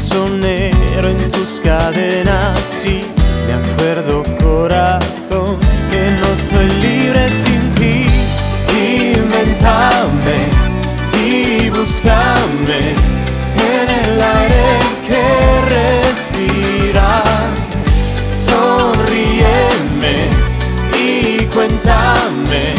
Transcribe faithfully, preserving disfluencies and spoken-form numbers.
prisionero en tus cadenas. Y me acuerdo, corazón, que no estoy libre sin ti. Inventame y búscame en el aire que respiras. Sonríeme y cuéntame